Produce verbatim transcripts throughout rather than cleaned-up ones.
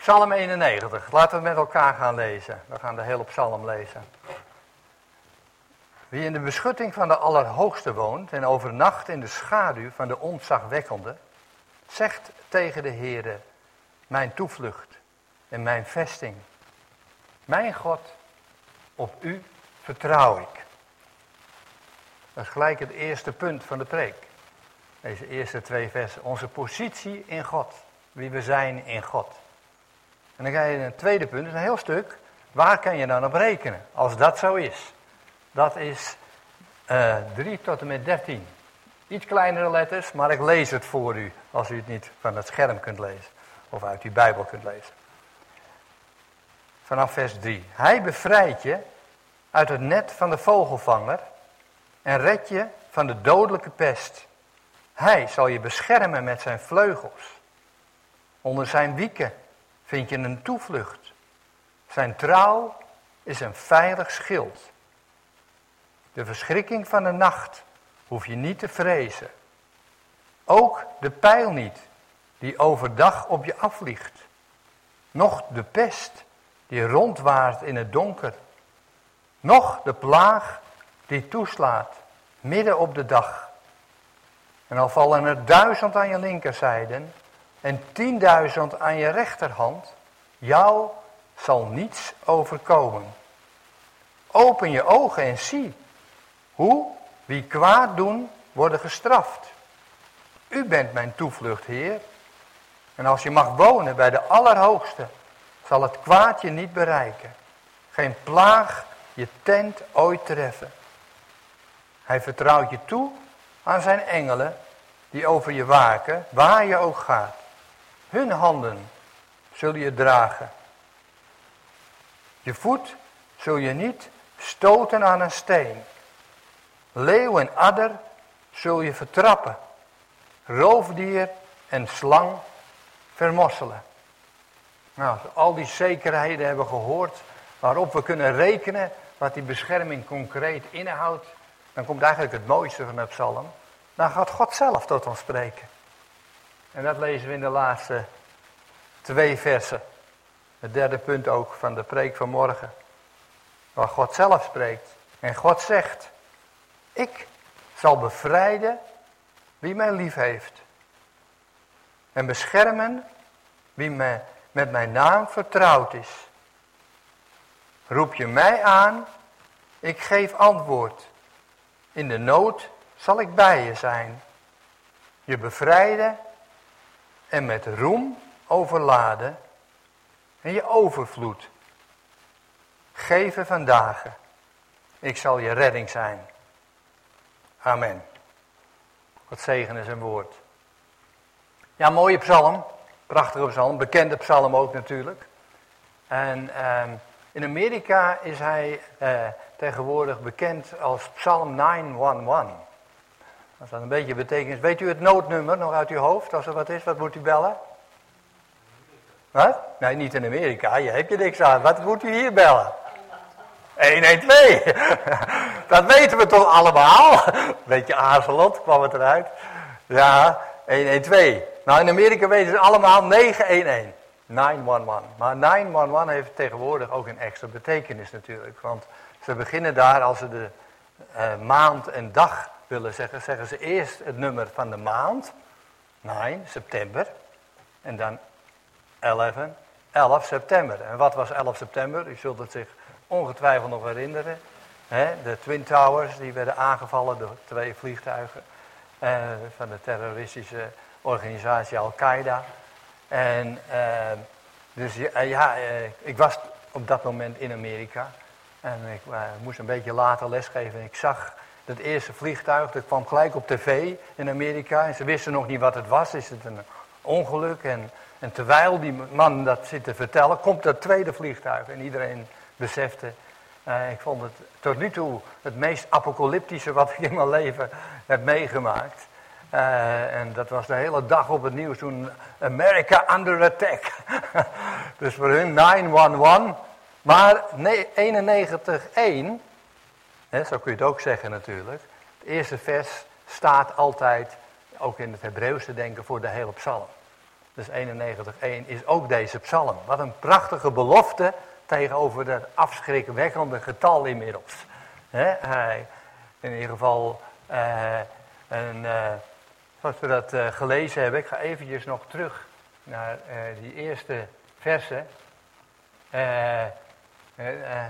Psalm eenennegentig, laten we met elkaar gaan lezen. We gaan de hele psalm lezen. Wie in de beschutting van de Allerhoogste woont en overnacht in de schaduw van de ontzagwekkende, zegt tegen de Heere, mijn toevlucht en mijn vesting. Mijn God, op u vertrouw ik. Dat is gelijk het eerste punt van de preek. Deze eerste twee versen. Onze positie in God. Wie we zijn in God. En dan ga je naar het tweede punt, dat is een heel stuk. Waar kan je dan op rekenen? Als dat zo is. Dat is uh, drie tot en met dertien. Iets kleinere letters, maar ik lees het voor u. Als u het niet van het scherm kunt lezen. Of uit uw Bijbel kunt lezen. Vanaf vers drie. Hij bevrijdt je uit het net van de vogelvanger. En redt je van de dodelijke pest. Hij zal je beschermen met zijn vleugels. Onder zijn wieken vind je een toevlucht. Zijn trouw is een veilig schild. De verschrikking van de nacht hoef je niet te vrezen. Ook de pijl niet, die overdag op je afvliegt. Noch de pest, die rondwaart in het donker. Noch de plaag, die toeslaat, midden op de dag. En al vallen er duizend aan je linkerzijde en tienduizend aan je rechterhand, jou zal niets overkomen. Open je ogen en zie hoe wie kwaad doen worden gestraft. U bent mijn toevlucht, Heer. En als je mag wonen bij de Allerhoogste, zal het kwaad je niet bereiken. Geen plaag je tent ooit treffen. Hij vertrouwt je toe aan zijn engelen die over je waken, waar je ook gaat. Hun handen zul je dragen. Je voet zul je niet stoten aan een steen. Leeuw en adder zul je vertrappen. Roofdier en slang vermosselen. Nou, als we al die zekerheden hebben gehoord, waarop we kunnen rekenen wat die bescherming concreet inhoudt, dan komt eigenlijk het mooiste van de psalm. Dan gaat God zelf tot ons spreken. En dat lezen we in de laatste twee versen. Het derde punt ook van de preek van morgen. Waar God zelf spreekt. En God zegt, ik zal bevrijden wie mij lief heeft. En beschermen wie mij met mijn naam vertrouwd is. Roep je mij aan, ik geef antwoord. In de nood zal ik bij je zijn. Je bevrijden en met roem overladen en je overvloed geven vandaag. Ik zal je redding zijn. Amen. God zegene zijn woord. Ja, mooie psalm. Prachtige psalm. Bekende psalm ook natuurlijk. En uh, in Amerika is hij uh, tegenwoordig bekend als psalm negen een een. Als dat een beetje betekenis. Weet u het noodnummer nog uit uw hoofd? Als er wat is, wat moet u bellen? Wat? Nee, niet in Amerika. Je hebt je niks aan. Wat moet u hier bellen? honderdtwaalf. Dat weten we toch allemaal? Beetje aarzelend kwam het eruit. Ja, honderdtwaalf. Nou, in Amerika weten ze allemaal negen een een. negen een een. Maar negen een een heeft tegenwoordig ook een extra betekenis natuurlijk. Want ze beginnen daar, als ze de uh, maand en dag willen zeggen, zeggen ze eerst het nummer van de maand. negen, september. En dan elf, elf september. En wat was elf september? U zult het zich ongetwijfeld nog herinneren. He, de Twin Towers, die werden aangevallen door twee vliegtuigen. Uh, van de terroristische organisatie Al-Qaeda. En uh, dus uh, ja, uh, ik was op dat moment in Amerika. En ik uh, moest een beetje later lesgeven. En ik zag het eerste vliegtuig, dat kwam gelijk op tv in Amerika. En ze wisten nog niet wat het was. Is het een ongeluk? En, en terwijl die man dat zit te vertellen, komt dat tweede vliegtuig. En iedereen besefte, uh, ik vond het tot nu toe het meest apocalyptische wat ik in mijn leven heb meegemaakt. Uh, en dat was de hele dag op het nieuws toen America under attack. Dus voor hun negen een een. Maar eenennegentig een, hè, zo kun je het ook zeggen natuurlijk. Het eerste vers staat altijd, ook in het Hebreeuws te denken, voor de hele psalm. Dus eenennegentig één is ook deze psalm. Wat een prachtige belofte tegenover dat afschrikwekkende getal inmiddels. He, hij, in ieder geval, uh, en, uh, zoals we dat uh, gelezen hebben, ik ga eventjes nog terug naar uh, die eerste versen. Uh, uh, uh,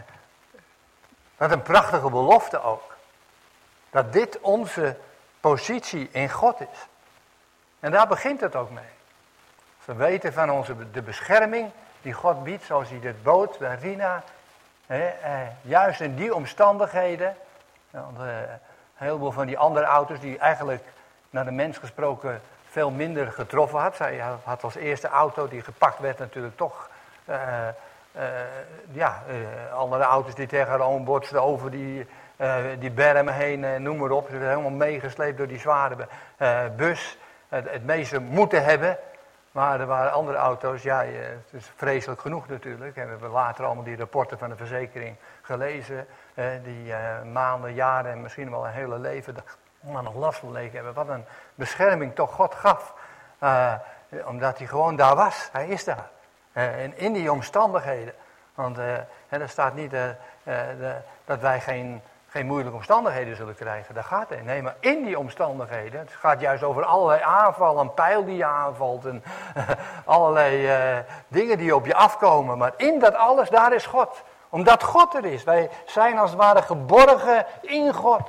wat een prachtige belofte ook. Dat dit onze positie in God is. En daar begint het ook mee. We weten van onze, de bescherming die God biedt, zoals hij dit bood bij Rina. Hè, eh, juist in die omstandigheden. Want, eh, een heleboel van die andere auto's die eigenlijk naar de mens gesproken veel minder getroffen had. Zij had als eerste auto die gepakt werd natuurlijk toch... Uh, uh, ja, uh, andere auto's die tegen haar oom botsten over die, uh, die bermen heen, uh, noem maar op. Ze werden helemaal meegesleept door die zware uh, bus. Het, het meeste moeten hebben. Maar er waren andere auto's, ja, het is vreselijk genoeg natuurlijk. En we hebben later allemaal die rapporten van de verzekering gelezen. Eh, die uh, maanden, jaren en misschien wel een hele leven maar nog last van leeg hebben. Wat een bescherming toch God gaf. Uh, omdat hij gewoon daar was. Hij is daar. Uh, en in die omstandigheden. Want uh, er staat niet uh, uh, de, dat wij geen... geen moeilijke omstandigheden zullen krijgen. Daar gaat het. Nee, maar in die omstandigheden. Het gaat juist over allerlei aanvallen. Een pijl die je aanvalt. En uh, allerlei uh, dingen die op je afkomen. Maar in dat alles, daar is God. Omdat God er is. Wij zijn als het ware geborgen in God.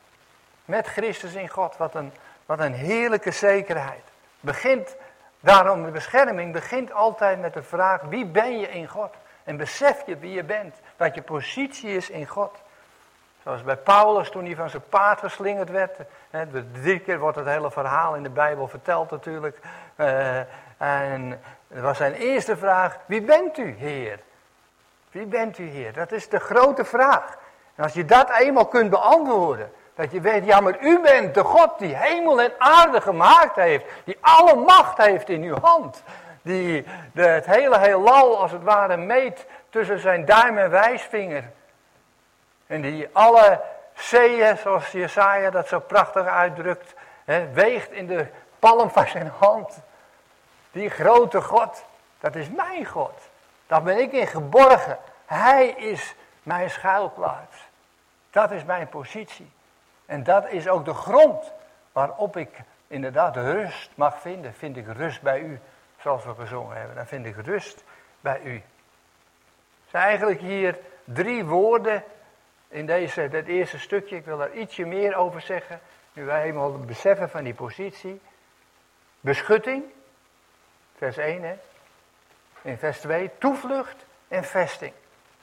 Met Christus in God. Wat een, wat een heerlijke zekerheid. Begint, daarom de bescherming begint altijd met de vraag. Wie ben je in God? En besef je wie je bent. Wat je positie is in God. Zoals bij Paulus toen hij van zijn paard geslingerd werd. Hè, drie keer wordt het hele verhaal in de Bijbel verteld natuurlijk. Uh, en dat was zijn eerste vraag. Wie bent u, Heer? Wie bent u, Heer? Dat is de grote vraag. En als je dat eenmaal kunt beantwoorden. Dat je weet, ja maar u bent de God die hemel en aarde gemaakt heeft. Die alle macht heeft in uw hand. Die de, het hele heelal als het ware meet tussen zijn duim en wijsvinger. En die alle zeeën, zoals Jesaja dat zo prachtig uitdrukt, hè, weegt in de palm van zijn hand. Die grote God, dat is mijn God. Daar ben ik in geborgen. Hij is mijn schuilplaats. Dat is mijn positie. En dat is ook de grond waarop ik inderdaad rust mag vinden. Vind ik rust bij u, zoals we gezongen hebben. Dan vind ik rust bij u. Het zijn eigenlijk hier drie woorden in deze, dit eerste stukje. Ik wil daar ietsje meer over zeggen. Nu wij eenmaal beseffen van die positie. Beschutting. Vers één, hè. In vers twee, toevlucht en vesting.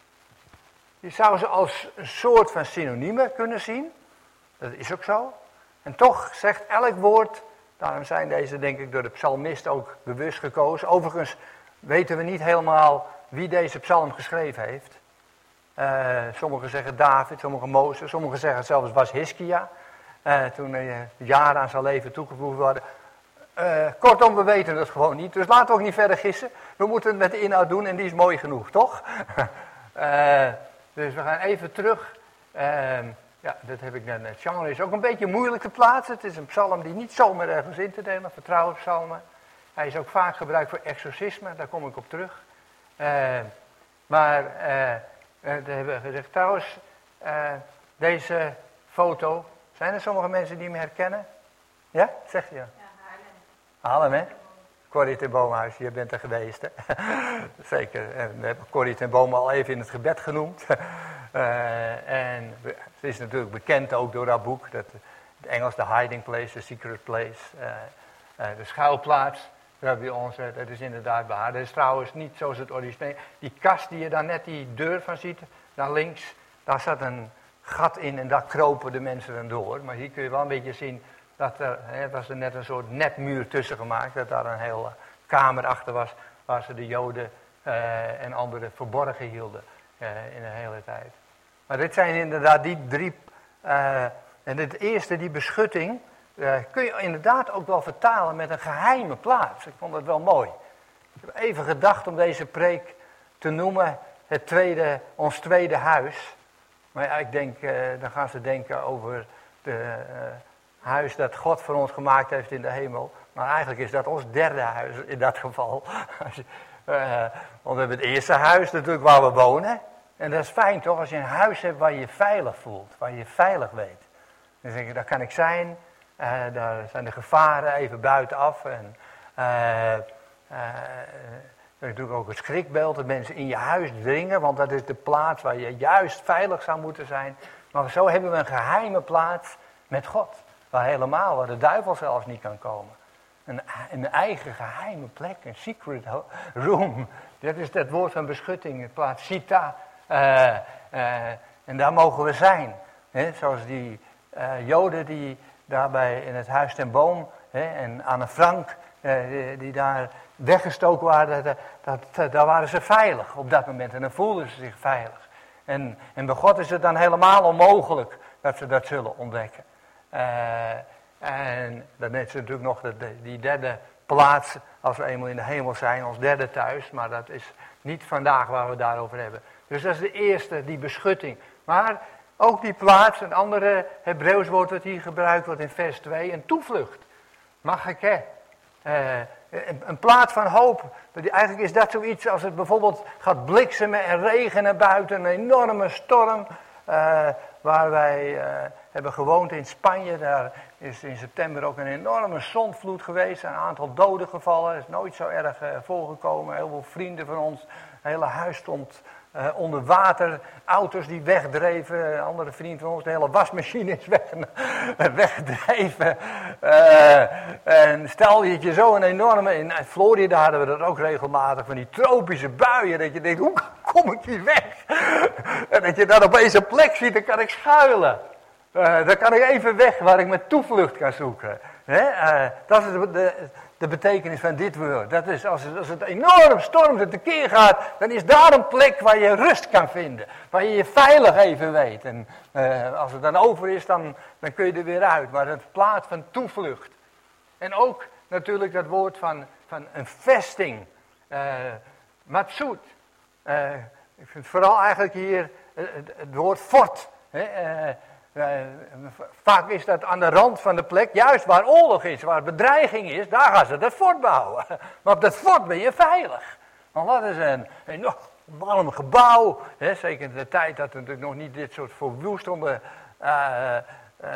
Je zou ze als een soort van synoniemen kunnen zien. Dat is ook zo. En toch zegt elk woord, daarom zijn deze denk ik door de psalmist ook bewust gekozen. Overigens weten we niet helemaal wie deze psalm geschreven heeft. Uh, sommigen zeggen David, sommigen Mozes, sommigen zeggen zelfs was Hiskia. Uh, toen uh, jaren aan zijn leven toegevoegd worden. Uh, kortom, we weten het gewoon niet. Dus laten we ook niet verder gissen. We moeten het met de inhoud doen en die is mooi genoeg, toch? uh, dus we gaan even terug. Uh, ja, dat heb ik net. Het genre is ook een beetje moeilijk te plaatsen. Het is een psalm die niet zomaar ergens in te delen, vertrouwenspsalmen. Hij is ook vaak gebruikt voor exorcisme, daar kom ik op terug. Uh, maar, uh, uh, dat hebben we gezegd. Trouwens, uh, deze foto, zijn er sommige mensen die me herkennen? Ja, zeg je? Ja, Haarlem. Haarlem, hè? Corrie ten Boomhuis, je bent er geweest, hè? Zeker, en we hebben Corrie ten Boom al even in het gebed genoemd. uh, en het is natuurlijk bekend ook door dat boek, dat het Engels de hiding place, de secret place, uh, uh, de schuilplaats. Dat bij ons, dat is inderdaad waar. Dat is trouwens niet zoals het origineel. Die kast die je daar net die deur van ziet, daar links, daar zat een gat in en daar kropen de mensen dan door. Maar hier kun je wel een beetje zien dat er, hè, was er net een soort netmuur tussen gemaakt, dat daar een hele kamer achter was, waar ze de Joden uh, en anderen verborgen hielden uh, in de hele tijd. Maar dit zijn inderdaad die drie, uh, en het eerste, die beschutting, uh, kun je inderdaad ook wel vertalen met een geheime plaats. Ik vond dat wel mooi. Ik heb even gedacht om deze preek te noemen, het tweede, ons tweede huis. Maar ja, ik denk, uh, dan gaan ze denken over de uh, huis dat God voor ons gemaakt heeft in de hemel. Maar eigenlijk is dat ons derde huis in dat geval. uh, want we hebben het eerste huis natuurlijk waar we wonen. En dat is fijn toch, als je een huis hebt waar je je veilig voelt, waar je je veilig weet. Dan denk je, daar kan ik zijn, uh, daar zijn de gevaren even buitenaf. En uh, uh, er is natuurlijk ook een schrikbeeld dat mensen in je huis dringen, want dat is de plaats waar je juist veilig zou moeten zijn. Maar zo hebben we een geheime plaats met God, waar helemaal, waar de duivel zelfs niet kan komen. Een, een eigen geheime plek, een secret room. Dat is dat woord van beschutting, de plaats Sita. Uh, uh, en daar mogen we zijn. He, zoals die uh, Joden die daarbij in het Huis ten Boom, he, en Anne Frank, uh, die, die daar weggestoken waren, dat, dat, dat, daar waren ze veilig op dat moment. En dan voelden ze zich veilig. En, en bij God is het dan helemaal onmogelijk dat ze dat zullen ontdekken. Uh, en dan is er natuurlijk nog de, de, die derde plaats, als we eenmaal in de hemel zijn, ons derde thuis. Maar dat is niet vandaag waar we het daarover hebben. Dus dat is de eerste, die beschutting. Maar ook die plaats, een andere Hebreeuws woord dat hier gebruikt wordt in vers twee, een toevlucht. Magake. Uh, een, een plaats van hoop. Eigenlijk is dat zoiets als het bijvoorbeeld gaat bliksemen en regenen buiten, een enorme storm. Uh, waar wij uh, hebben gewoond in Spanje, daar is in september ook een enorme zondvloed geweest. Een aantal doden gevallen, is nooit zo erg uh, voorgekomen. Heel veel vrienden van ons, het hele huis stond uh, onder water. Auto's die wegdreven, een andere vriend van ons, de hele wasmachine is weg, weggedreven. Uh, en stel je je zo een enorme, in Florida hadden we dat ook regelmatig, van die tropische buien, dat je denkt, hoe kom ik hier weg? En dat je dan opeens een plek ziet, dan kan ik schuilen. Uh, dan kan ik even weg waar ik mijn toevlucht kan zoeken. He? Uh, dat is de, de, de betekenis van dit woord. Dat is, als het, als het enorm stormt en tekeer gaat, dan is daar een plek waar je rust kan vinden. Waar je je veilig even weet. En uh, als het dan over is, dan, dan kun je er weer uit. Maar het plaats van toevlucht. En ook natuurlijk dat woord van, van een vesting. Uh, Matsut. Uh, ik vind vooral eigenlijk hier uh, het, het woord fort. He? Uh, Uh, vaak is dat aan de rand van de plek, juist waar oorlog is, waar bedreiging is, daar gaan ze dat fort bouwen. Maar op dat fort ben je veilig. Want dat is een enorm gebouw, hè, zeker in de tijd dat er natuurlijk nog niet dit soort verwoestende uh, uh,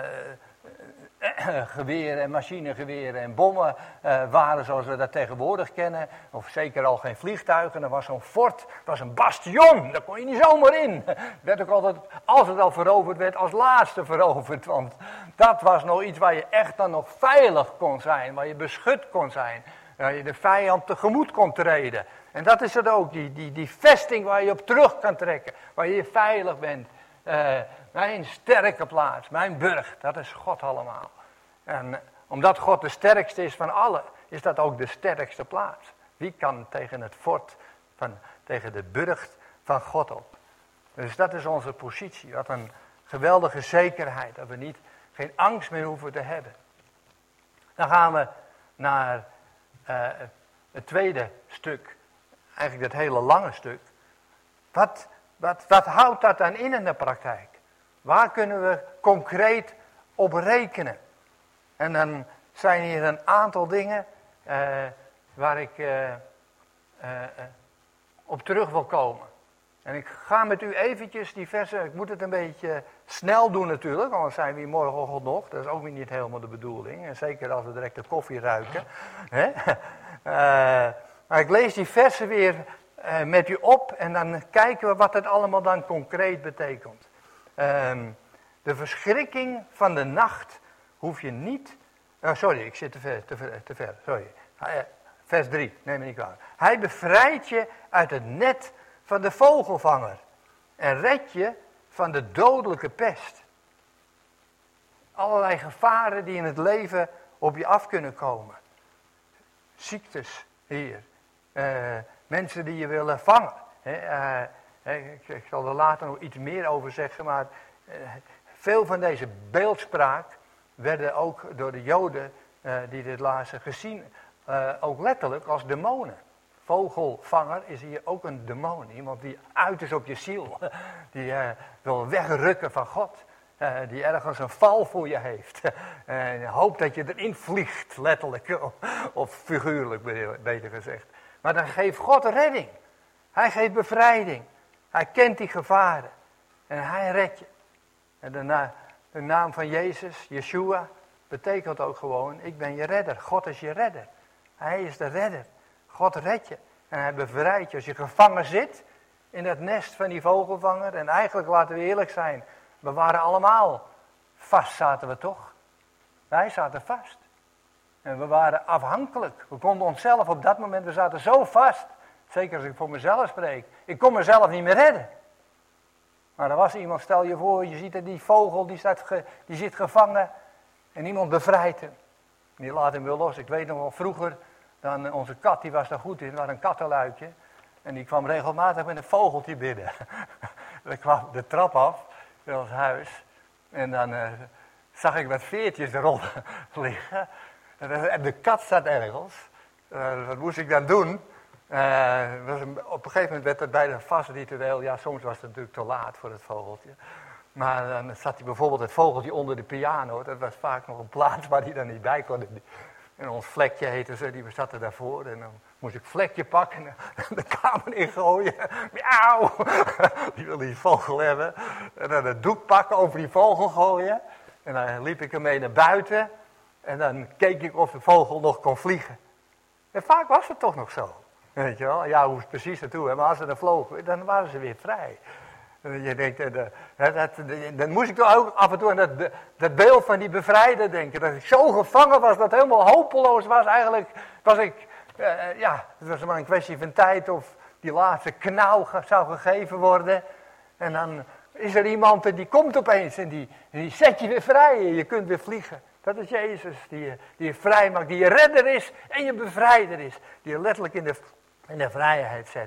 uh, geweren en machinegeweren en bommen uh, waren zoals we dat tegenwoordig kennen. Of zeker al geen vliegtuigen. Er was zo'n fort, het was een bastion, daar kon je niet zomaar in. Werd ook altijd, als het al veroverd werd, als laatste veroverd. Want dat was nog iets waar je echt dan nog veilig kon zijn, waar je beschut kon zijn. Waar je de vijand tegemoet kon treden. En dat is het ook, die, die, die vesting waar je op terug kan trekken, waar je veilig bent. Uh, mijn sterke plaats, mijn burcht, dat is God allemaal. En omdat God de sterkste is van allen, is dat ook de sterkste plaats. Wie kan tegen het fort, van, tegen de burcht van God op? Dus dat is onze positie. Wat een geweldige zekerheid, dat we niet, geen angst meer hoeven te hebben. Dan gaan we naar uh, het tweede stuk, eigenlijk dat hele lange stuk. Wat, wat, wat houdt dat dan in in de praktijk? Waar kunnen we concreet op rekenen? En dan zijn hier een aantal dingen uh, waar ik uh, uh, uh, op terug wil komen. En ik ga met u eventjes die versen, ik moet het een beetje snel doen natuurlijk, anders zijn we hier morgenochtend nog. Dat is ook weer niet helemaal de bedoeling. En zeker als we direct de koffie ruiken. Hè? Uh, maar ik lees die versen weer uh, met u op en dan kijken we wat het allemaal dan concreet betekent. Um, de verschrikking van de nacht hoef je niet... Oh, sorry, ik zit te ver, te ver, te ver sorry. Uh, vers drie, neem me niet kwalijk. Hij bevrijdt je uit het net van de vogelvanger en redt je van de dodelijke pest. Allerlei gevaren die in het leven op je af kunnen komen. Ziektes hier. Uh, mensen die je willen vangen. He, uh, ik, ik zal er later nog iets meer over zeggen, maar uh, veel van deze beeldspraak werden ook door de Joden uh, die dit lazen gezien, uh, ook letterlijk als demonen. Vogelvanger is hier ook een demon, iemand die uit is op je ziel, die uh, wil wegrukken van God. uh, die ergens een val voor je heeft. En hoopt dat je erin vliegt, letterlijk of figuurlijk beter gezegd. Maar dan geeft God redding. Hij geeft bevrijding. Hij kent die gevaren. En hij redt je. En de, na, de naam van Jezus, Yeshua, betekent ook gewoon, ik ben je redder. God is je redder. Hij is de redder. God redt je. En hij bevrijdt je. Als je gevangen zit in dat nest van die vogelvanger. En eigenlijk, laten we eerlijk zijn, we waren allemaal vast, zaten we toch? Wij zaten vast. En we waren afhankelijk. We konden onszelf op dat moment, we zaten zo vast. Zeker als ik voor mezelf spreek. Ik kon mezelf niet meer redden. Maar er was iemand, stel je voor, je ziet er die vogel, die, staat ge, die zit gevangen. En iemand bevrijdt hem. Die laat hem weer los. Ik weet nog wel vroeger, dan onze kat, die was daar goed in. Er was een kattenluikje. En die kwam regelmatig met een vogeltje binnen. Dan kwam de trap af, in ons huis. En dan uh, zag ik wat veertjes erop liggen. En de kat zat ergens. Uh, wat moest ik dan doen? Uh, was een, op een gegeven moment werd het bijna vast ritueel. Ja, soms was het natuurlijk te laat voor het vogeltje. Maar dan zat hij bijvoorbeeld het vogeltje onder de piano. Dat was vaak nog een plaats waar hij dan niet bij kon. En ons vlekje heette ze, die zaten daarvoor. En dan moest ik vlekje pakken en de kamer ingooien. Miauw! Die wilde die vogel hebben. En dan het doek pakken, over die vogel gooien. En dan liep ik ermee naar buiten. En dan keek ik of de vogel nog kon vliegen. En vaak was het toch nog zo. Weet je wel? Ja, hoe het precies naartoe. Maar als ze dan vlogen, dan waren ze weer vrij. En je denkt, uh, dat, dat, dan moest ik toch ook af en toe aan dat, dat beeld van die bevrijder denken. Dat ik zo gevangen was, dat het helemaal hopeloos was. Eigenlijk was ik, uh, ja, het was maar een kwestie van tijd of die laatste knauw zou gegeven worden. En dan is er iemand die komt opeens en die, die zet je weer vrij en je kunt weer vliegen. Dat is Jezus, die je, die je vrij maakt, die je redder is en je bevrijder is. Die je letterlijk in de, in de vrijheid zet.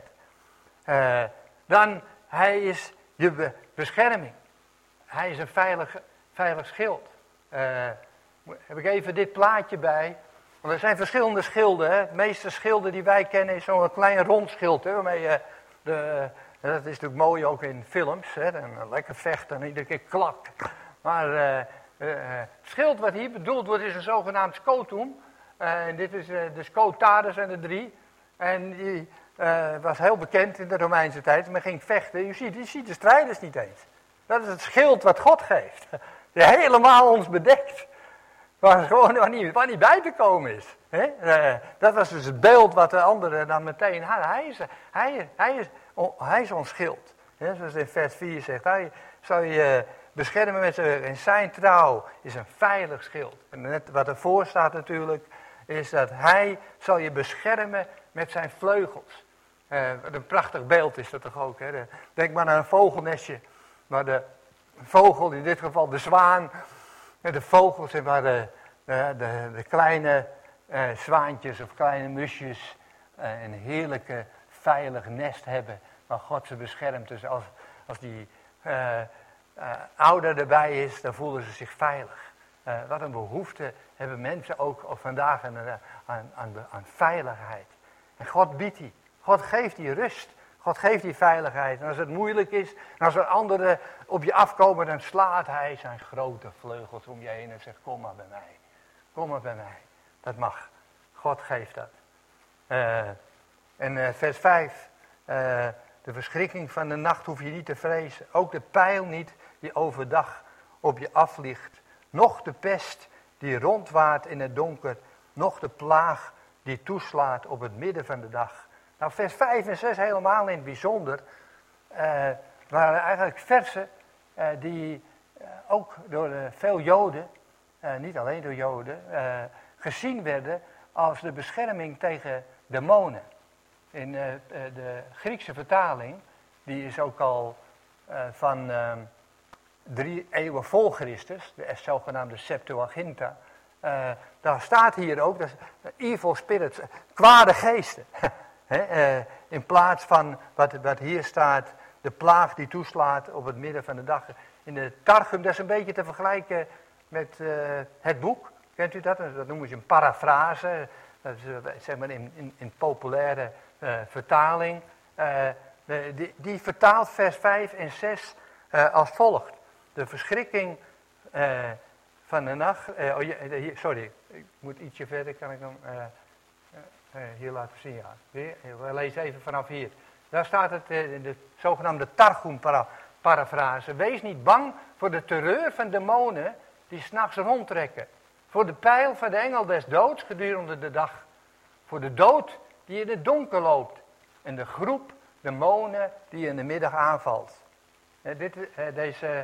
Uh, dan, hij is je be- bescherming. Hij is een veilig, veilig schild. Uh, heb ik even dit plaatje bij. Want er zijn verschillende schilden. Hè. De meeste schilden die wij kennen is zo'n klein rond schild. Hè, waarmee je de, dat is natuurlijk mooi ook in films. Hè, en lekker vechten en iedere keer klak. Maar uh, uh, het schild wat hier bedoeld wordt is een zogenaamd scotum. Uh, en dit is uh, de scotades zijn er drie. En die uh, was heel bekend in de Romeinse tijd. Men ging vechten. Je ziet, je ziet de strijders niet eens. Dat is het schild wat God geeft. Die helemaal ons bedekt. Waar gewoon waar niet, waar niet bij te komen is. He? Uh, dat was dus het beeld wat de anderen dan meteen hadden. Hij is, hij, hij is, oh, hij is ons schild. He? Zoals in vers vier zegt. Hij zal je beschermen met zijn, en zijn trouw is een veilig schild. En net wat ervoor staat natuurlijk, is dat hij zal je beschermen met zijn vleugels. Uh, een prachtig beeld is dat toch ook. Hè? Denk maar aan een vogelnestje. Waar de vogel, in dit geval de zwaan, de vogels en waar de, de, de, de kleine uh, zwaantjes of kleine musjes uh, een heerlijke veilig nest hebben. Waar God ze beschermt. Dus als, als die uh, uh, ouder erbij is, dan voelen ze zich veilig. Uh, wat een behoefte hebben mensen ook, ook vandaag aan, aan, aan, aan veiligheid. En God biedt die. God geeft die rust. God geeft die veiligheid. En als het moeilijk is, en als er anderen op je afkomen, dan slaat hij zijn grote vleugels om je heen en zegt, kom maar bij mij. Kom maar bij mij. Dat mag. God geeft dat. Uh, en uh, vers vijf. Uh, de verschrikking van de nacht hoef je niet te vrezen. Ook de pijl niet die overdag op je afvliegt. Noch de pest die rondwaart in het donker. Noch de plaag die toeslaat op het midden van de dag. Nou, vers vijf en zes helemaal in het bijzonder. Uh, waren eigenlijk versen uh, die uh, ook door uh, veel Joden, uh, niet alleen door Joden, uh, gezien werden als de bescherming tegen demonen. In uh, de Griekse vertaling, die is ook al uh, van uh, drie eeuwen voor Christus, de zogenaamde Septuaginta. Uh, daar staat hier ook, dat is, uh, evil spirits, kwade geesten. He, uh, in plaats van wat, wat hier staat, de plaag die toeslaat op het midden van de dag. In de Targum, dat is een beetje te vergelijken met uh, het boek. Kent u dat? Dat noemen ze een parafrase. Dat is uh, zeg maar in, in, in populaire uh, vertaling. Uh, die, die vertaalt vers vijf en zes uh, als volgt. de verschrikking uh, van de nacht. Uh, oh, hier, sorry, ik moet ietsje verder, kan ik hem uh, uh, hier laten zien. Ja. Weer, we lezen even vanaf hier. Daar staat het, uh, de zogenaamde Targum-parafrase. Wees niet bang voor de terreur van demonen die 's nachts rondtrekken. Voor de pijl van de engel des doods gedurende de dag. Voor de dood die in het donker loopt. En de groep demonen die in de middag aanvalt. Uh, dit, uh, deze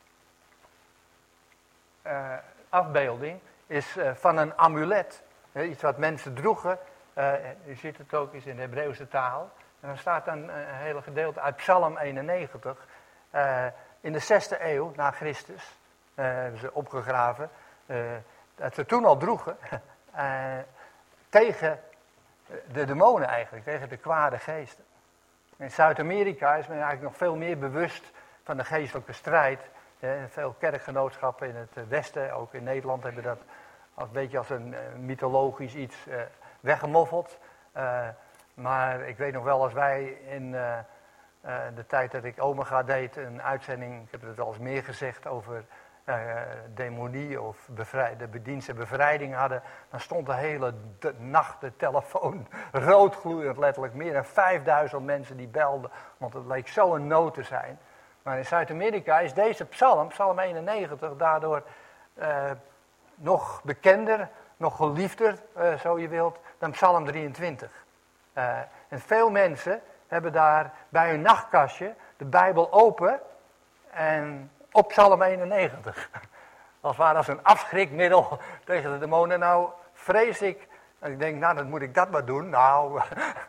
uh, afbeelding is uh, van een amulet. Uh, iets wat mensen droegen. Uh, u ziet het ook eens in de Hebreeuwse taal. En dan staat dan een hele gedeelte uit Psalm eenennegentig. Uh, in de zesde eeuw na Christus. Uh, hebben ze opgegraven. Uh, dat ze toen al droegen. Uh, tegen de demonen eigenlijk. Tegen de kwade geesten. In Zuid-Amerika is men eigenlijk nog veel meer bewust van de geestelijke strijd. Uh, veel kerkgenootschappen in het westen, ook in Nederland, hebben dat als een beetje als een uh, mythologisch iets uh, weggemoffeld. Uh, maar ik weet nog wel, als wij in uh, uh, de tijd dat ik Omega deed, een uitzending, ik heb het al eens meer gezegd, over uh, demonie of bevrij, de bedienste bevrijding hadden, dan stond de hele de nacht de telefoon roodgloeiend, letterlijk meer dan vijfduizend mensen die belden, want het leek zo een nood te zijn. Maar in Zuid-Amerika is deze psalm, psalm eenennegentig, daardoor uh, nog bekender, nog geliefder, uh, zo je wilt, dan psalm drieëntwintig. Uh, en veel mensen hebben daar bij hun nachtkastje de Bijbel open en op psalm eenennegentig. Als het ware als een afschrikmiddel tegen de demonen. Nou, vrees ik, en ik denk, nou, dan moet ik dat maar doen. Nou,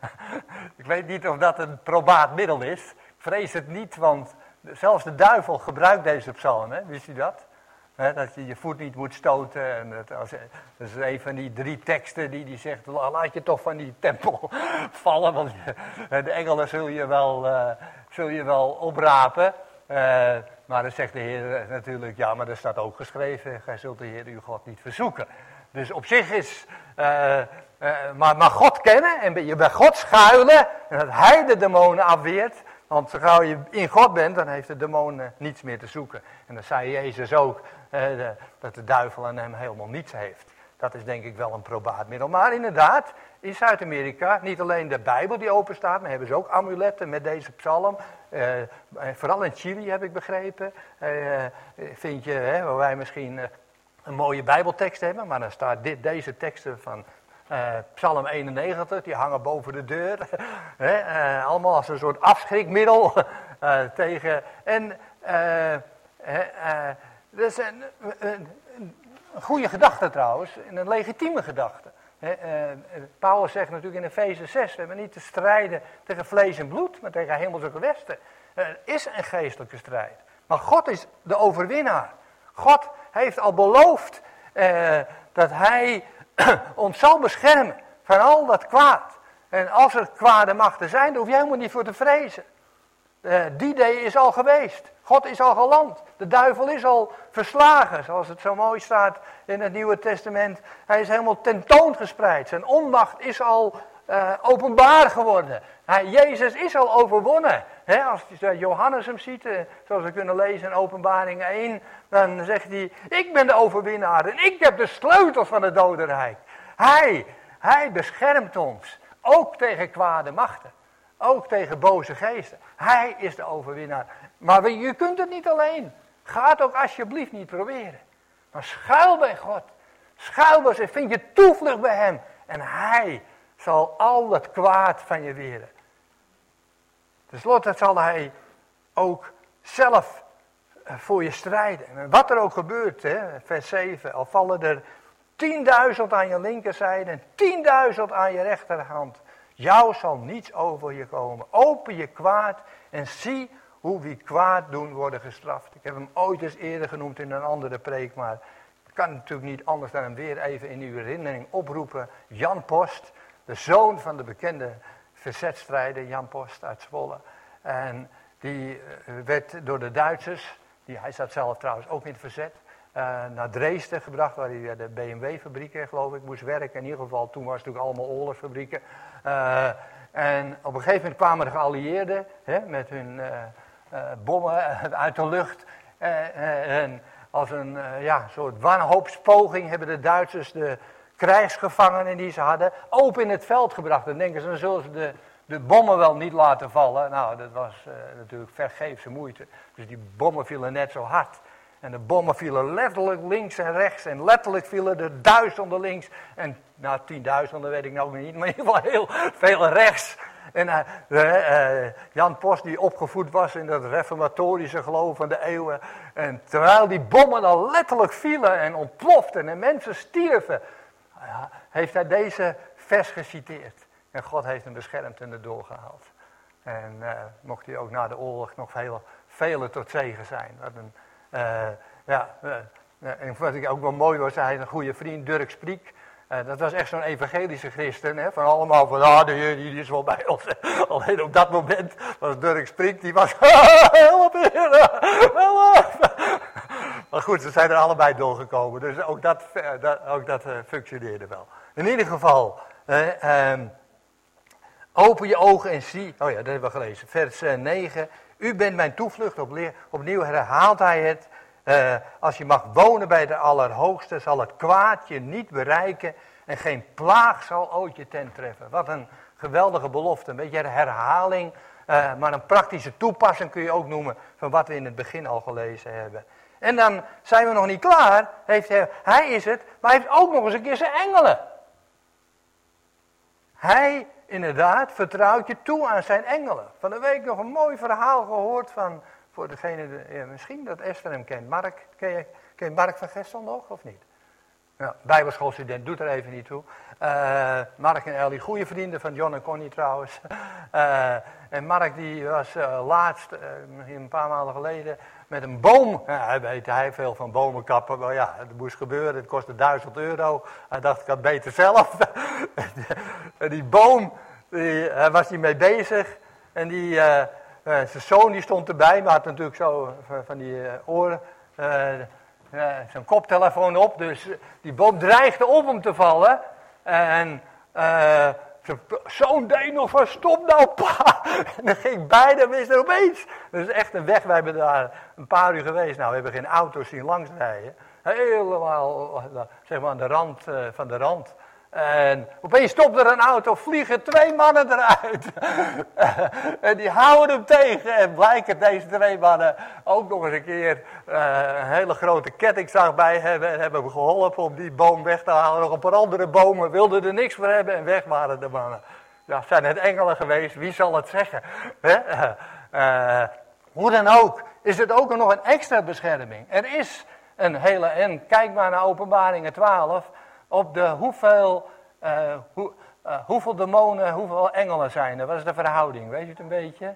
ik weet niet of dat een probaat middel is. Ik vrees het niet, want zelfs de duivel gebruikt deze psalm, hè? Wist u dat? He, dat je je voet niet moet stoten. En dat, als, dat is een van die drie teksten die die zegt, laat je toch van die tempel vallen. Want je, de engelen zul je wel, uh, zul je wel oprapen. Uh, maar dan zegt de Heer natuurlijk, ja, maar er staat ook geschreven, gij zult de Heer uw God niet verzoeken. Dus op zich is, uh, uh, maar, maar God kennen en je bij God schuilen en dat hij de demonen afweert. Want zo gauw je in God bent, dan heeft de demon uh, niets meer te zoeken. En dan zei Jezus ook uh, de, dat de duivel aan hem helemaal niets heeft. Dat is denk ik wel een probaat middel. Maar inderdaad, in Zuid-Amerika, niet alleen de Bijbel die open staat, maar hebben ze ook amuletten met deze psalm. Uh, vooral in Chili heb ik begrepen, uh, vind je, hè, waar wij misschien uh, een mooie Bijbeltekst hebben, maar dan staat dit, deze teksten van Uh, psalm eenennegentig, die hangen boven de deur. He, uh, allemaal als een soort afschrikmiddel uh, tegen. En uh, uh, uh, dat is een, een, een goede gedachte trouwens, en een legitieme gedachte. He, uh, Paulus zegt natuurlijk in Efeze zes, we hebben niet te strijden tegen vlees en bloed, maar tegen hemelse gewesten. Er is een geestelijke strijd. Maar God is de overwinnaar. God heeft al beloofd uh, dat hij ons zal beschermen van al dat kwaad. En als er kwade machten zijn, daar hoef je helemaal niet voor te vrezen. Uh, die day is al geweest. God is al geland. De duivel is al verslagen, zoals het zo mooi staat in het Nieuwe Testament. Hij is helemaal tentoongespreid. Zijn onmacht is al uh, openbaar geworden. Hij, Jezus is al overwonnen. He, als Johannes hem ziet, uh, zoals we kunnen lezen in Openbaring één, dan zegt hij, ik ben de overwinnaar en ik heb de sleutels van het dodenrijk. Hij, hij beschermt ons, ook tegen kwade machten. Ook tegen boze geesten. Hij is de overwinnaar. Maar je kunt het niet alleen. Ga het ook alsjeblieft niet proberen. Maar schuil bij God. Schuil bij zich. Vind je toevlucht bij hem. En hij zal al dat kwaad van je weren. Ten slotte zal hij ook zelf voor je strijden. En wat er ook gebeurt, hè, vers zeven. Al vallen er tienduizend aan je linkerzijde en tienduizend aan je rechterhand. Jou zal niets over je komen. Open je kwaad en zie hoe wie kwaad doen worden gestraft. Ik heb hem ooit eens eerder genoemd in een andere preek, maar ik kan natuurlijk niet anders dan hem weer even in uw herinnering oproepen. Jan Post, de zoon van de bekende verzetstrijder Jan Post uit Zwolle. En die werd door de Duitsers, die, hij zat zelf trouwens ook in het verzet, Uh, naar Dresden gebracht, waar hij de B M W-fabrieken, geloof ik, moest werken. In ieder geval, toen was het natuurlijk allemaal oorlogsfabrieken. Uh, en op een gegeven moment kwamen de geallieerden, hè, met hun uh, uh, bommen uit de lucht. Uh, en als een uh, ja, soort wanhoopspoging hebben de Duitsers de krijgsgevangenen die ze hadden open in het veld gebracht. Dan denken ze, dan zullen ze de, de bommen wel niet laten vallen. Nou, dat was uh, natuurlijk vergeefse moeite. Dus die bommen vielen net zo hard. En de bommen vielen letterlijk links en rechts. En letterlijk vielen er duizenden links. En nou, tienduizenden weet ik nou niet, maar in ieder geval heel veel rechts. En uh, uh, uh, Jan Post, die opgevoed was in dat reformatorische geloof van de eeuwen. En terwijl die bommen dan letterlijk vielen en ontploften en mensen stierven, uh, heeft hij deze vers geciteerd. En God heeft hem beschermd en erdoor gehaald. En uh, mocht hij ook na de oorlog nog veel, vele tot zegen zijn. Wat een, uh, ja, uh, en wat ik ook wel mooi was, hij had een goede vriend, Dirk Spriek. Uh, dat was echt zo'n evangelische christen, hè, van allemaal van, ah, de Heer die is wel bij ons. Alleen op dat moment was Dirk Spriek, die was, help Heer, help. Maar goed, ze zijn er allebei doorgekomen, dus ook dat, dat, ook dat uh, functioneerde wel. In ieder geval, uh, um, open je ogen en zie, oh ja, dat hebben we gelezen, vers uh, negen. U bent mijn toevlucht, opnieuw herhaalt hij het. Uh, als je mag wonen bij de Allerhoogste, zal het kwaad je niet bereiken en geen plaag zal ooit je tent treffen. Wat een geweldige belofte, een beetje een herhaling, uh, maar een praktische toepassing kun je ook noemen van wat we in het begin al gelezen hebben. En dan zijn we nog niet klaar, heeft hij, hij is het, maar hij heeft ook nog eens een keer zijn engelen. Hij inderdaad vertrouwt je toe aan zijn engelen. Van de week nog een mooi verhaal gehoord van, voor degene, die, ja, misschien dat Esther hem kent. Mark, ken je, ken je Mark van Gestel nog, of niet? Ja, bijbelschoolstudent, doet er even niet toe. Uh, Mark en Ellie, goede vrienden van John en Connie trouwens. Uh, en Mark die was uh, laatst, uh, een paar maanden geleden, met een boom. Ja, hij weet hij veel van bomen kappen, maar ja, het moest gebeuren. Het kostte duizend euro. Hij dacht, ik had beter zelf. En die boom, die, daar was hij mee bezig. En die, uh, uh, zijn zoon die stond erbij, maar had natuurlijk zo van, van die uh, oren... Uh, Uh, zijn koptelefoon op, dus uh, die boom dreigde op hem te vallen. En uh, zijn zoon deed nog van stop nou pa. En dan ging beide mis er opeens. Dat is echt een weg, wij hebben daar een paar uur geweest. Nou, we hebben geen auto's zien langsrijden. Helemaal zeg maar aan de rand uh, van de rand. En opeens stopt er een auto, vliegen twee mannen eruit. En die houden hem tegen. En blijken deze twee mannen ook nog eens een keer uh, een hele grote kettingzaag bij hebben. En hebben hem geholpen om die boom weg te halen. Nog een paar andere bomen, wilden er niks voor hebben en weg waren de mannen. Ja, zijn het engelen geweest, wie zal het zeggen? He? Uh, uh, hoe dan ook, is het ook nog een extra bescherming. Er is een hele, en kijk maar naar Openbaringen twaalf... Op de hoeveel, uh, hoe, uh, hoeveel demonen, hoeveel engelen zijn er? Wat is de verhouding? Weet je het een beetje?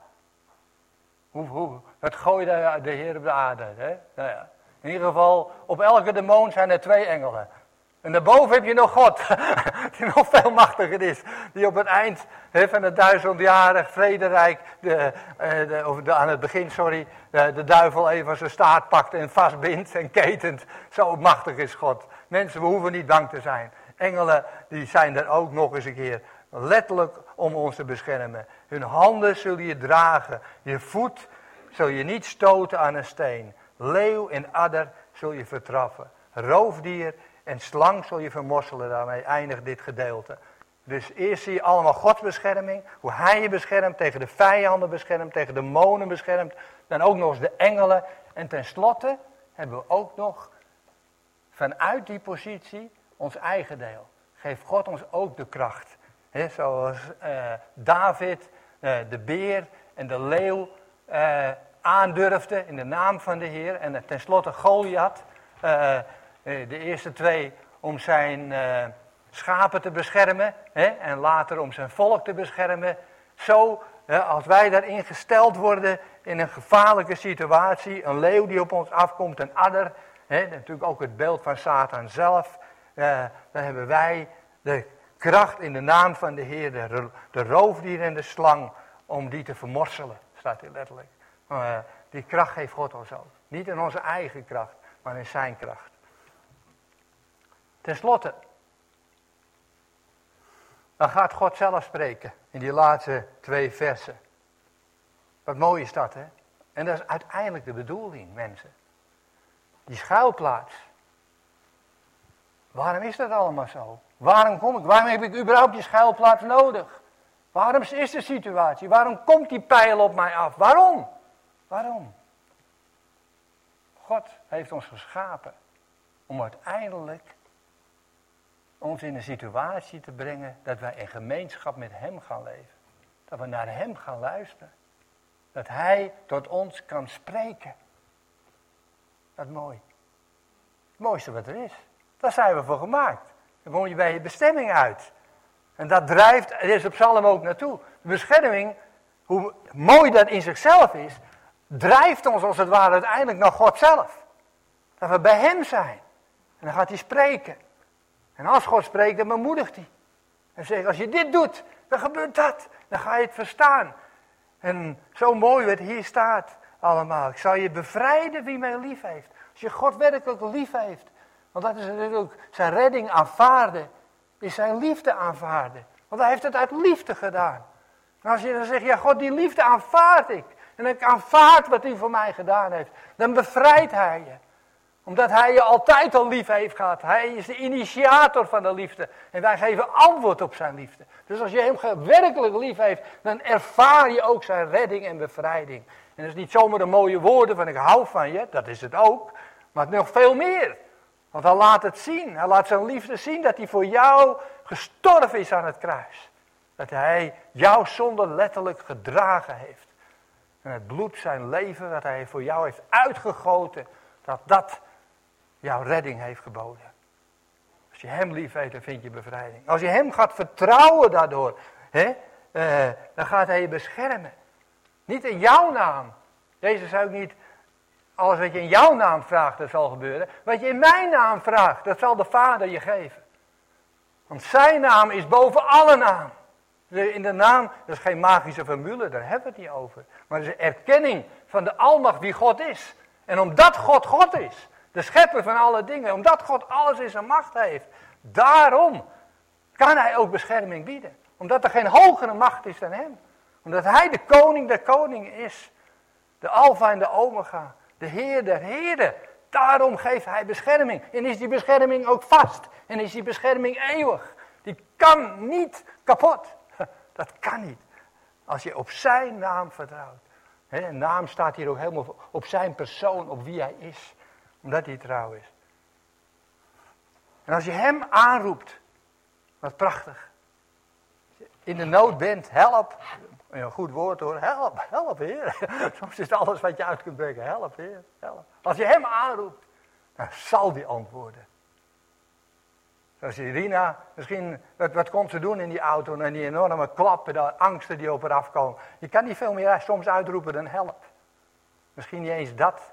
Hoe, hoe, het gooide de Heer op de aarde. Hè? Nou ja. In ieder geval, op elke demon zijn er twee engelen. En daarboven heb je nog God, die nog veel machtiger is. Die op het eind he, van het duizendjarig vrederijk, de, uh, de, of de, aan het begin, sorry, de, de duivel even zijn staart pakt en vastbindt en ketent. Zo machtig is God. Mensen, we hoeven niet bang te zijn. Engelen, die zijn er ook nog eens een keer letterlijk om ons te beschermen. Hun handen zul je dragen, je voet zul je niet stoten aan een steen. Leeuw en adder zul je vertraffen. Roofdier en slang zul je vermorselen, daarmee eindigt dit gedeelte. Dus eerst zie je allemaal Gods bescherming, hoe hij je beschermt, tegen de vijanden beschermt, tegen de demonen beschermt. Dan ook nog eens de engelen. En tenslotte hebben we ook nog vanuit die positie ons eigen deel. Geeft God ons ook de kracht. He, zoals uh, David uh, de beer en de leeuw uh, aandurfde in de naam van de Heer. En uh, tenslotte Goliath, uh, de eerste twee om zijn uh, schapen te beschermen. He, en later om zijn volk te beschermen. Zo, uh, als wij daarin gesteld worden in een gevaarlijke situatie. Een leeuw die op ons afkomt, een adder. He, natuurlijk ook het beeld van Satan zelf. Uh, dan hebben wij de kracht in de naam van de Heer, de, de roofdier en de slang, om die te vermorselen, staat hier letterlijk. Uh, die kracht geeft God ons ook. Niet in onze eigen kracht, maar in zijn kracht. Ten slotte, dan gaat God zelf spreken in die laatste twee versen. Wat mooi is dat, hè? En dat is uiteindelijk de bedoeling, mensen. Die schuilplaats. Waarom is dat allemaal zo? Waarom kom ik? Waarom heb ik überhaupt die schuilplaats nodig? Waarom is de situatie? Waarom komt die pijl op mij af? Waarom? Waarom? God heeft ons geschapen om uiteindelijk ons in een situatie te brengen dat wij in gemeenschap met Hem gaan leven. Dat we naar Hem gaan luisteren. Dat Hij tot ons kan spreken. Dat is mooi. Het mooiste wat er is. Daar zijn we voor gemaakt. Dan kom je bij je bestemming uit. En dat drijft, er is op Psalm ook naartoe. De bescherming, hoe mooi dat in zichzelf is, drijft ons als het ware uiteindelijk naar God zelf. Dat we bij Hem zijn. En dan gaat Hij spreken. En als God spreekt, dan bemoedigt Hij. En zegt, als je dit doet, dan gebeurt dat. Dan ga je het verstaan. En zo mooi wat hier staat allemaal. Ik zal je bevrijden wie mij lief heeft. Als je God werkelijk lief heeft. Want dat is natuurlijk zijn redding aanvaarden. Is zijn liefde aanvaarden. Want hij heeft het uit liefde gedaan. En als je dan zegt, ja God, die liefde aanvaard ik. En ik aanvaard wat hij voor mij gedaan heeft. Dan bevrijdt hij je. Omdat hij je altijd al lief heeft gehad. Hij is de initiator van de liefde. En wij geven antwoord op zijn liefde. Dus als je hem werkelijk lief heeft, dan ervaar je ook zijn redding en bevrijding. En dat is niet zomaar de mooie woorden van ik hou van je. Dat is het ook. Maar nog veel meer. Want hij laat het zien. Hij laat zijn liefde zien dat hij voor jou gestorven is aan het kruis. Dat hij jouw zonde letterlijk gedragen heeft. En het bloed, zijn leven, dat hij voor jou heeft uitgegoten. Dat dat jouw redding heeft geboden. Als je hem lief heeft, dan vind je bevrijding. Als je hem gaat vertrouwen daardoor, hè, uh, dan gaat hij je beschermen. Niet in jouw naam. Jezus zei ook niet, alles wat je in jouw naam vraagt, dat zal gebeuren. Wat je in mijn naam vraagt, dat zal de Vader je geven. Want zijn naam is boven alle naam. In de naam, dat is geen magische formule, daar hebben we het niet over. Maar het is een erkenning van de almacht wie God is. En omdat God God is, de schepper van alle dingen, omdat God alles in zijn macht heeft, daarom kan hij ook bescherming bieden. Omdat er geen hogere macht is dan hem. Omdat hij de koning der koningen is. De alfa en de omega. De Heer der heren. Daarom geeft hij bescherming. En is die bescherming ook vast. En is die bescherming eeuwig. Die kan niet kapot. Dat kan niet. Als je op zijn naam vertrouwt. He, een naam staat hier ook helemaal op zijn persoon, op wie hij is. Omdat hij trouw is. En als je hem aanroept. Wat prachtig. Als je in de nood bent, help. Een goed woord hoor, help, help Heer. Soms is het alles wat je uit kunt brengen, help Heer, help. Als je hem aanroept, dan zal die antwoorden. Zoals Irina, misschien, wat, wat komt ze doen in die auto en die enorme klappen, de angsten die op haar afkomen. Je kan niet veel meer soms uitroepen dan help. Misschien niet eens dat.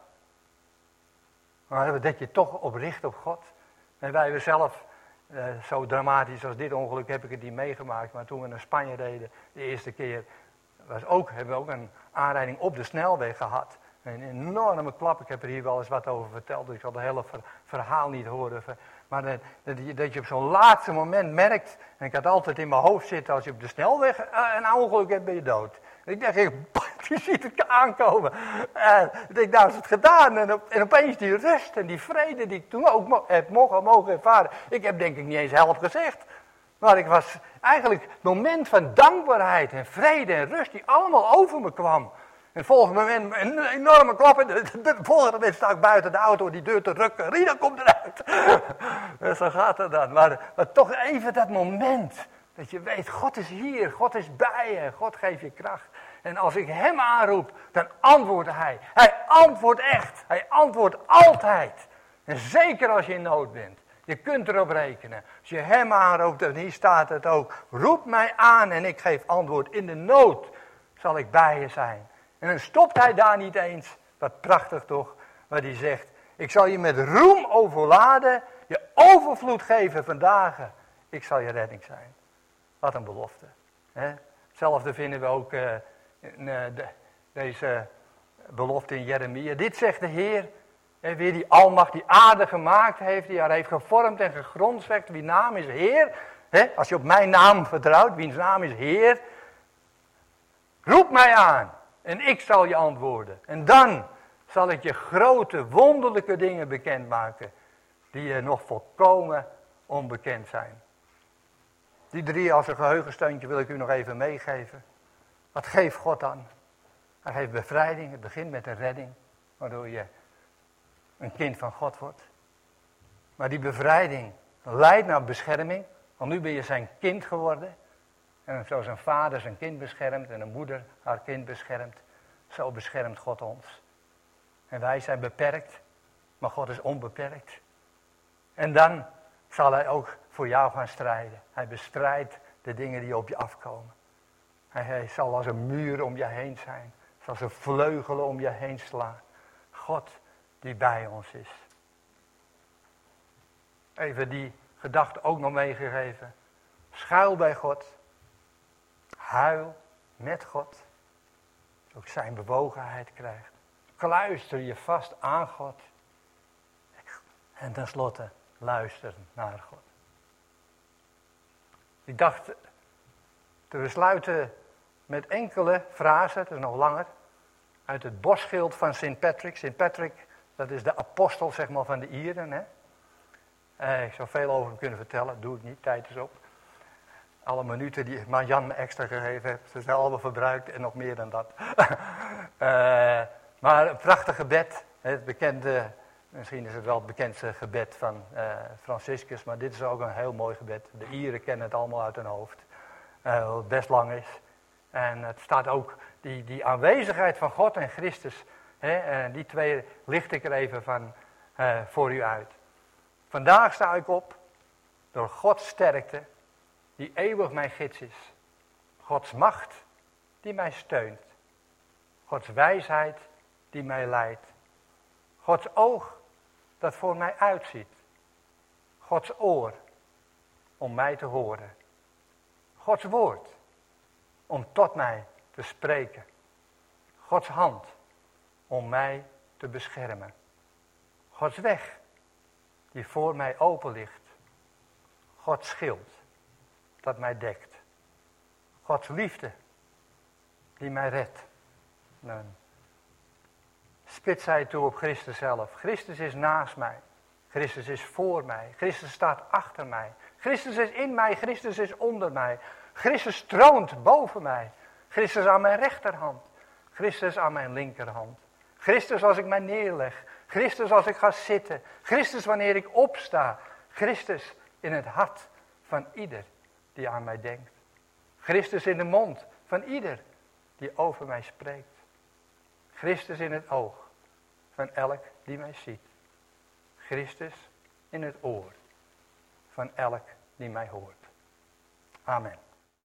Maar dat je toch op richt op God. En wij hebben zelf, uh, zo dramatisch als dit ongeluk heb ik het niet meegemaakt. Maar toen we naar Spanje reden, de eerste keer, was ook, hebben we ook een aanrijding op de snelweg gehad. Een enorme klap, ik heb er hier wel eens wat over verteld, dus ik zal het hele ver, verhaal niet horen. Maar dat, dat, je, dat je op zo'n laatste moment merkt, en ik had altijd in mijn hoofd zitten, als je op de snelweg een ongeluk hebt, ben je dood. En ik dacht, je ziet het aankomen. En ik dacht, nou is het gedaan. En, op, en opeens die rust en die vrede die ik toen ook mo- heb mogen, mogen ervaren. Ik heb denk ik niet eens help gezegd. Maar ik was eigenlijk het moment van dankbaarheid en vrede en rust die allemaal over me kwam. En het volgende moment een enorme klap. En de, de, de volgende moment sta ik buiten de auto die deur te rukken. Rina komt eruit. En zo gaat het dan. Maar, maar toch even dat moment. Dat je weet, God is hier. God is bij je. God geeft je kracht. En als ik hem aanroep, dan antwoordt hij. Hij antwoordt echt. Hij antwoordt altijd. En zeker als je in nood bent. Je kunt erop rekenen. Als je hem aanroept, en hier staat het ook. Roep mij aan en ik geef antwoord. In de nood zal ik bij je zijn. En dan stopt hij daar niet eens. Wat prachtig toch, wat hij zegt. Ik zal je met roem overladen. Je overvloed geven vandaag. Ik zal je redding zijn. Wat een belofte. Hè? Hetzelfde vinden we ook uh, in, uh, de, deze belofte in Jeremia. Dit zegt de Heer. Hè, weer die almacht die aarde gemaakt heeft. Die haar heeft gevormd en gegrondvest. Wie naam is Heer. Hè? Als je op mijn naam vertrouwt. Wiens naam is Heer. Roep mij aan. En ik zal je antwoorden. En dan zal ik je grote, wonderlijke dingen bekendmaken, die je nog volkomen onbekend zijn. Die drie als een geheugensteuntje wil ik u nog even meegeven. Wat geeft God dan? Hij geeft bevrijding. Het begint met een redding, waardoor je een kind van God wordt. Maar die bevrijding leidt naar bescherming, want nu ben je zijn kind geworden. En zoals een vader zijn kind beschermt en een moeder haar kind beschermt, zo beschermt God ons. En wij zijn beperkt, maar God is onbeperkt. En dan zal hij ook voor jou gaan strijden. Hij bestrijdt de dingen die op je afkomen. Hij zal als een muur om je heen zijn. Zal zijn vleugelen om je heen slaan. God die bij ons is. Even die gedachte ook nog meegegeven. Schuil bij God. Huil met God. Ook zijn bewogenheid krijgt. Kluister je vast aan God. En tenslotte luister naar God. Ik dacht te besluiten met enkele frasen, het is nog langer, uit het bosschild van Sint Patrick. Sint Patrick, dat is de apostel zeg maar van de Ieren. Hè? Eh, ik zou veel over hem kunnen vertellen, doe ik niet, tijd is op. Alle minuten die Marjan me extra gegeven heeft, ze zijn allemaal verbruikt en nog meer dan dat. uh, maar een prachtig gebed, het bekende, misschien is het wel het bekendste gebed van uh, Franciscus, maar dit is ook een heel mooi gebed. De Ieren kennen het allemaal uit hun hoofd, uh, wat best lang is. En het staat ook, die, die aanwezigheid van God en Christus, hè, en die twee licht ik er even van uh, voor u uit. Vandaag sta ik op door Gods sterkte, die eeuwig mijn gids is. Gods macht, die mij steunt. Gods wijsheid, die mij leidt. Gods oog, dat voor mij uitziet. Gods oor, om mij te horen. Gods woord, om tot mij te spreken. Gods hand, om mij te beschermen. Gods weg, die voor mij open ligt. Gods schild, dat mij dekt. Gods liefde, die mij redt. Dan spits hij toe op Christus zelf. Christus is naast mij. Christus is voor mij. Christus staat achter mij. Christus is in mij. Christus is onder mij. Christus troont boven mij. Christus aan mijn rechterhand. Christus aan mijn linkerhand. Christus als ik mij neerleg. Christus als ik ga zitten. Christus wanneer ik opsta. Christus in het hart van ieder die aan mij denkt. Christus in de mond van ieder die over mij spreekt. Christus in het oog van elk die mij ziet. Christus in het oor van elk die mij hoort. Amen.